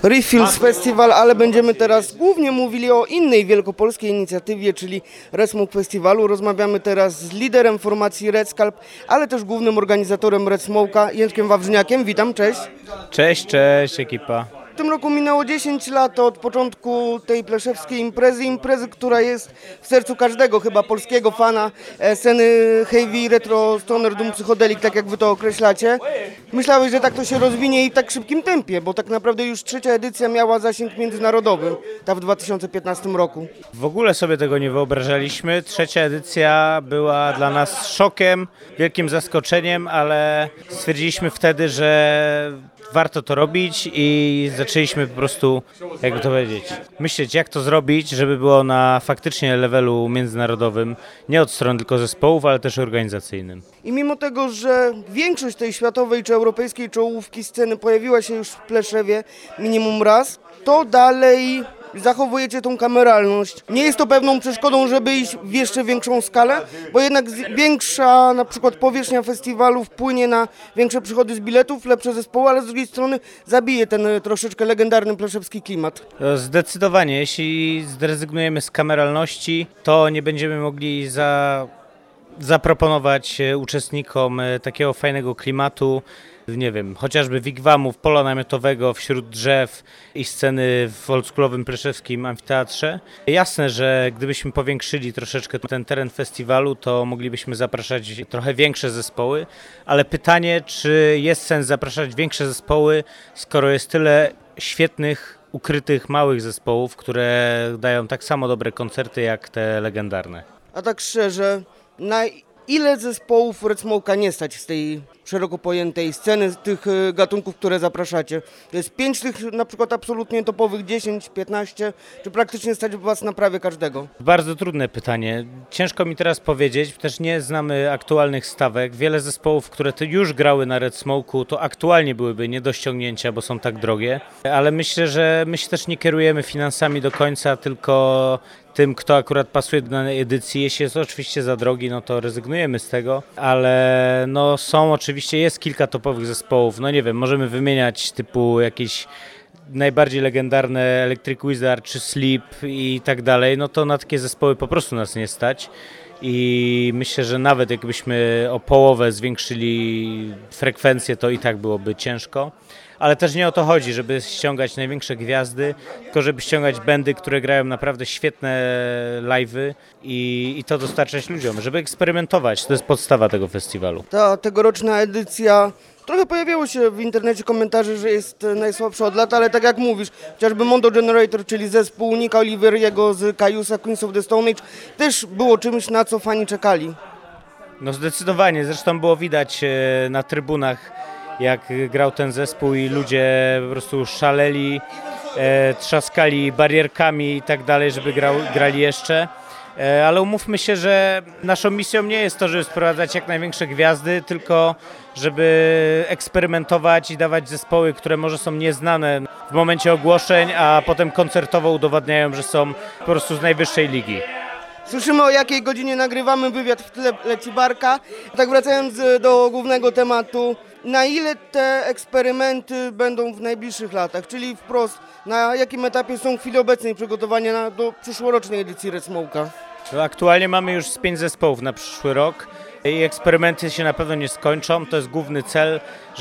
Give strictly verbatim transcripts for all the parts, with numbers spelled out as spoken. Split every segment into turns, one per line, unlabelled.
Refills Festival, ale będziemy teraz głównie mówili o innej wielkopolskiej inicjatywie, czyli Red Smoke Festiwalu. Rozmawiamy teraz z liderem formacji Red Scalp, ale też głównym organizatorem Red Smoke'a, Jędrkiem Wawrzyniakiem. Witam, cześć.
Cześć, cześć ekipa.
W tym roku minęło dziesięć lat od początku tej pleszewskiej imprezy, imprezy, która jest w sercu każdego chyba polskiego fana e, sceny heavy, retro, stoner, doom, psychodelic, tak jak wy to określacie. Myślałeś, że tak to się rozwinie i w tak szybkim tempie, bo tak naprawdę już trzecia edycja miała zasięg międzynarodowy, ta w dwa tysiące piętnastym roku.
W ogóle sobie tego nie wyobrażaliśmy. Trzecia edycja była dla nas szokiem, wielkim zaskoczeniem, ale stwierdziliśmy wtedy, że warto to robić i zaczęliśmy po prostu, jakby to powiedzieć, myśleć, jak to zrobić, żeby było na faktycznie levelu międzynarodowym, nie od strony tylko zespołów, ale też organizacyjnym.
I mimo tego, że większość tej światowej czy europejskiej czołówki sceny pojawiła się już w Pleszewie minimum raz, to dalej zachowujecie tą kameralność. Nie jest to pewną przeszkodą, żeby iść w jeszcze większą skalę, bo jednak większa na przykład powierzchnia festiwalu wpłynie na większe przychody z biletów, lepsze zespoły, ale z drugiej strony zabije ten troszeczkę legendarny pleszewski klimat.
Zdecydowanie, jeśli zrezygnujemy z kameralności, to nie będziemy mogli za... zaproponować uczestnikom takiego fajnego klimatu, nie wiem, chociażby wigwamów, pola namiotowego wśród drzew i sceny w oldschoolowym pleszewskim amfiteatrze. Jasne, że gdybyśmy powiększyli troszeczkę ten teren festiwalu, to moglibyśmy zapraszać trochę większe zespoły, ale pytanie, czy jest sens zapraszać większe zespoły, skoro jest tyle świetnych, ukrytych, małych zespołów, które dają tak samo dobre koncerty jak te legendarne.
A tak szczerze, na ile zespołów Red Smoke'a nie stać z tej szeroko pojętej sceny, z tych gatunków, które zapraszacie? To jest pięć tych na przykład absolutnie topowych, dziesięć, piętnaście, czy praktycznie stać was na prawie każdego?
Bardzo trudne pytanie. Ciężko mi teraz powiedzieć, też nie znamy aktualnych stawek. Wiele zespołów, które już grały na Red Smoke'u, to aktualnie byłyby nie do ściągnięcia, bo są tak drogie, ale myślę, że my się też nie kierujemy finansami do końca, tylko tym, kto akurat pasuje do danej edycji. Jeśli jest oczywiście za drogi, no to rezygnujemy z tego, ale no są oczywiście, jest kilka topowych zespołów, no nie wiem, możemy wymieniać typu jakieś najbardziej legendarne Electric Wizard czy Sleep i tak dalej, no to na takie zespoły po prostu nas nie stać. I myślę, że nawet jakbyśmy o połowę zwiększyli frekwencję, to i tak byłoby ciężko. Ale też nie o to chodzi, żeby ściągać największe gwiazdy, tylko żeby ściągać bandy, które grają naprawdę świetne live'y i, i to dostarczać ludziom, żeby eksperymentować. To jest podstawa tego festiwalu.
Ta tegoroczna edycja, trochę pojawiało się w internecie komentarzy, że jest najsłabsza od lat, ale tak jak mówisz, chociażby Mondo Generator, czyli zespół Nicka Oliveriego z Kaiusa Queens of the Stone Age, też było czymś, na co fani czekali.
No zdecydowanie, zresztą było widać na trybunach, jak grał ten zespół i ludzie po prostu szaleli, e, trzaskali barierkami i tak dalej, żeby grał, grali jeszcze. E, ale umówmy się, że naszą misją nie jest to, żeby sprowadzać jak największe gwiazdy, tylko żeby eksperymentować i dawać zespoły, które może są nieznane w momencie ogłoszeń, a potem koncertowo udowadniają, że są po prostu z najwyższej ligi.
Słyszymy, o jakiej godzinie nagrywamy, wywiad w tle leci barka. Tak wracając do głównego tematu, na ile te eksperymenty będą w najbliższych latach, czyli wprost, na jakim etapie są w chwili obecnej przygotowania na, do przyszłorocznej edycji Red Smoke'a?
Aktualnie mamy już z pięć zespołów na przyszły rok i eksperymenty się na pewno nie skończą. To jest główny cel,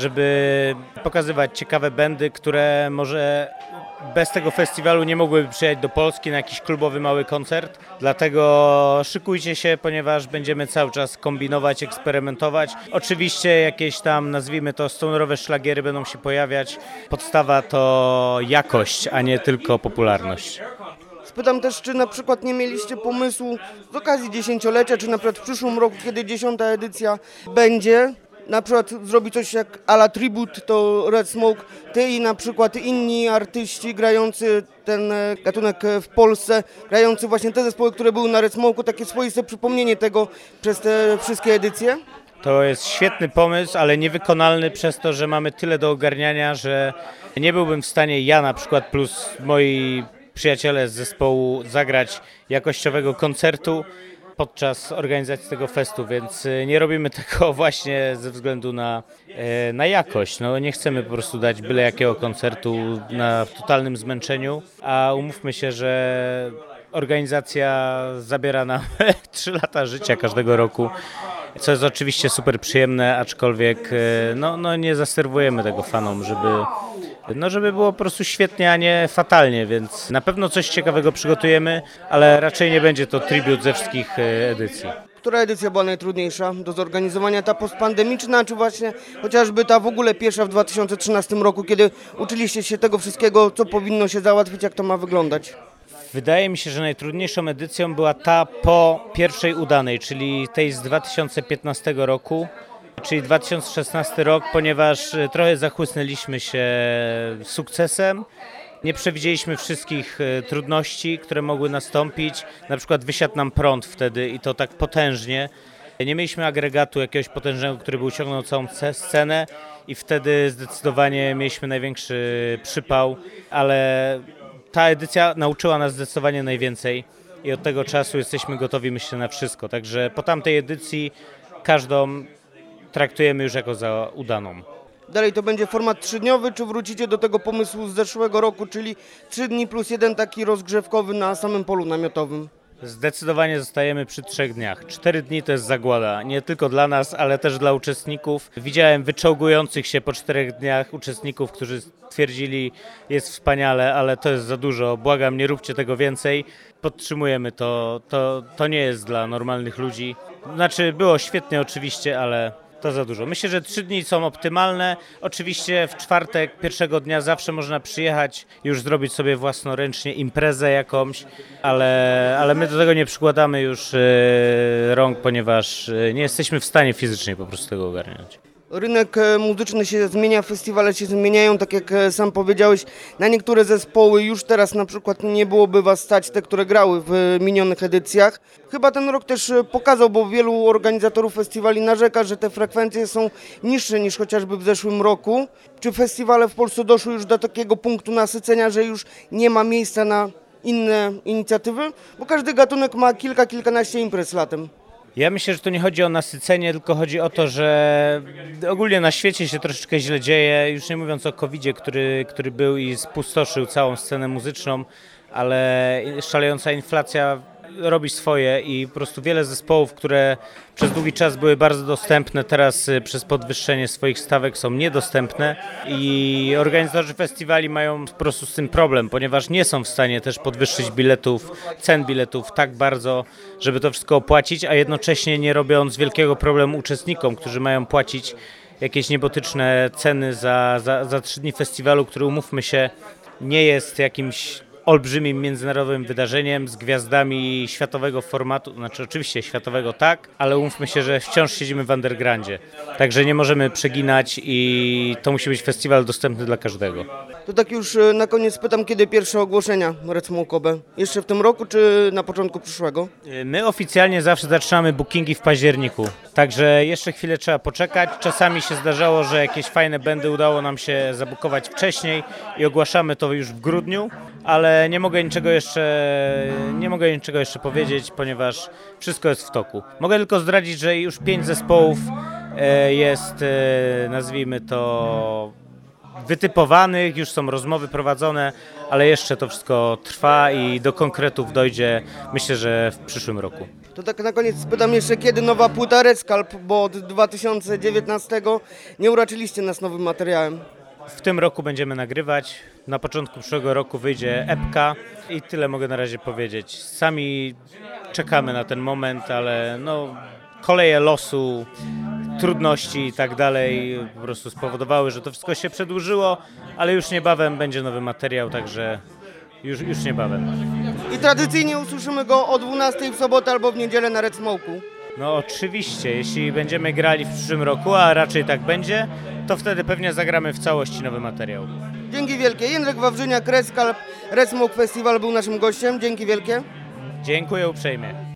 żeby pokazywać ciekawe bandy, które może bez tego festiwalu nie mogłyby przyjechać do Polski na jakiś klubowy mały koncert. Dlatego szykujcie się, ponieważ będziemy cały czas kombinować, eksperymentować. Oczywiście jakieś tam, nazwijmy to, stonerowe szlagiery będą się pojawiać. Podstawa to jakość, a nie tylko popularność.
Spytam też, czy na przykład nie mieliście pomysłu z okazji dziesięciolecia, czy na przykład w przyszłym roku, kiedy dziesiąta edycja będzie, na przykład zrobić coś jak a la tribute to Red Smoke, ty i na przykład inni artyści grający ten gatunek w Polsce, grający właśnie te zespoły, które były na Red Smoke'u, takie swoiste przypomnienie tego przez te wszystkie edycje?
To jest świetny pomysł, ale niewykonalny przez to, że mamy tyle do ogarniania, że nie byłbym w stanie ja na przykład plus moi przyjaciele z zespołu zagrać jakościowego koncertu podczas organizacji tego festu, więc nie robimy tego właśnie ze względu na, na jakość. No, nie chcemy po prostu dać byle jakiego koncertu na totalnym zmęczeniu, a umówmy się, że organizacja zabiera nam trzy lata życia każdego roku, co jest oczywiście super przyjemne, aczkolwiek no, no nie zaserwujemy tego fanom, żeby, no, żeby było po prostu świetnie, a nie fatalnie, więc na pewno coś ciekawego przygotujemy, ale raczej nie będzie to tribut ze wszystkich edycji.
Która edycja była najtrudniejsza do zorganizowania? Ta postpandemiczna, czy właśnie chociażby ta w ogóle pierwsza w dwa tysiące trzynastym roku, kiedy uczyliście się tego wszystkiego, co powinno się załatwić, jak to ma wyglądać?
Wydaje mi się, że najtrudniejszą edycją była ta po pierwszej udanej, czyli tej z dwa tysiące piętnastego roku, czyli dwa tysiące szesnasty rok, ponieważ trochę zachłysnęliśmy się sukcesem. Nie przewidzieliśmy wszystkich trudności, które mogły nastąpić. Na przykład wysiadł nam prąd wtedy i to tak potężnie. Nie mieliśmy agregatu jakiegoś potężnego, który by uciągnął całą scenę i wtedy zdecydowanie mieliśmy największy przypał, ale ta edycja nauczyła nas zdecydowanie najwięcej i od tego czasu jesteśmy gotowi, myślę, na wszystko. Także po tamtej edycji każdą traktujemy już jako za udaną.
Dalej to będzie format trzydniowy, czy wrócicie do tego pomysłu z zeszłego roku, czyli trzy dni plus jeden taki rozgrzewkowy na samym polu namiotowym?
Zdecydowanie zostajemy przy trzech dniach. Cztery dni to jest zagłada, nie tylko dla nas, ale też dla uczestników. Widziałem wyczołgujących się po czterech dniach uczestników, którzy stwierdzili, jest wspaniale, ale to jest za dużo, błagam, nie róbcie tego więcej. Podtrzymujemy to, to, to nie jest dla normalnych ludzi. Znaczy było świetnie oczywiście, ale to za dużo. Myślę, że trzy dni są optymalne. Oczywiście w czwartek, pierwszego dnia zawsze można przyjechać, już zrobić sobie własnoręcznie imprezę jakąś, ale, ale my do tego nie przykładamy już e, rąk, ponieważ nie jesteśmy w stanie fizycznie po prostu tego ogarniać.
Rynek muzyczny się zmienia, festiwale się zmieniają, tak jak sam powiedziałeś, na niektóre zespoły już teraz na przykład nie byłoby was stać, te, które grały w minionych edycjach. Chyba ten rok też pokazał, bo wielu organizatorów festiwali narzeka, że te frekwencje są niższe niż chociażby w zeszłym roku. Czy festiwale w Polsce doszły już do takiego punktu nasycenia, że już nie ma miejsca na inne inicjatywy? Bo każdy gatunek ma kilka, kilkanaście imprez latem.
Ja myślę, że to nie chodzi o nasycenie, tylko chodzi o to, że ogólnie na świecie się troszeczkę źle dzieje, już nie mówiąc o kowidzie, który, który był i spustoszył całą scenę muzyczną, ale szalejąca inflacja robi swoje i po prostu wiele zespołów, które przez długi czas były bardzo dostępne, teraz przez podwyższenie swoich stawek są niedostępne i organizatorzy festiwali mają po prostu z tym problem, ponieważ nie są w stanie też podwyższyć biletów, cen biletów tak bardzo, żeby to wszystko opłacić, a jednocześnie nie robiąc wielkiego problemu uczestnikom, którzy mają płacić jakieś niebotyczne ceny za, za, za trzy dni festiwalu, który, umówmy się, nie jest jakimś olbrzymim międzynarodowym wydarzeniem z gwiazdami światowego formatu, znaczy oczywiście światowego tak, ale umówmy się, że wciąż siedzimy w undergroundzie, także nie możemy przeginać i to musi być festiwal dostępny dla każdego.
To tak już na koniec pytam, kiedy pierwsze ogłoszenia Red Smoke O B? Jeszcze w tym roku, czy na początku przyszłego?
My oficjalnie zawsze zaczynamy bookingi w październiku, także jeszcze chwilę trzeba poczekać. Czasami się zdarzało, że jakieś fajne bandy udało nam się zabukować wcześniej i ogłaszamy to już w grudniu, ale nie mogę niczego jeszcze, nie mogę niczego jeszcze powiedzieć, ponieważ wszystko jest w toku. Mogę tylko zdradzić, że już pięć zespołów jest, nazwijmy to, wytypowanych, już są rozmowy prowadzone, ale jeszcze to wszystko trwa i do konkretów dojdzie, myślę, że w przyszłym roku.
To tak na koniec pytam jeszcze, kiedy nowa płyta Red Scalp, bo od dwa tysiące dziewiętnastego nie uraczyliście nas nowym materiałem.
W tym roku będziemy nagrywać, na początku przyszłego roku wyjdzie epka i tyle mogę na razie powiedzieć. Sami czekamy na ten moment, ale no, koleje losu, trudności i tak dalej po prostu spowodowały, że to wszystko się przedłużyło, ale już niebawem będzie nowy materiał, także już, już niebawem.
I tradycyjnie usłyszymy go o dwunastej w sobotę albo w niedzielę na Red Smoke'u.
No oczywiście, jeśli będziemy grali w przyszłym roku, a raczej tak będzie, to wtedy pewnie zagramy w całości nowy materiał.
Dzięki wielkie. Jędrek Wawrzyniak, Red Scalp, Red Smoke Festival był naszym gościem. Dzięki wielkie.
Dziękuję uprzejmie.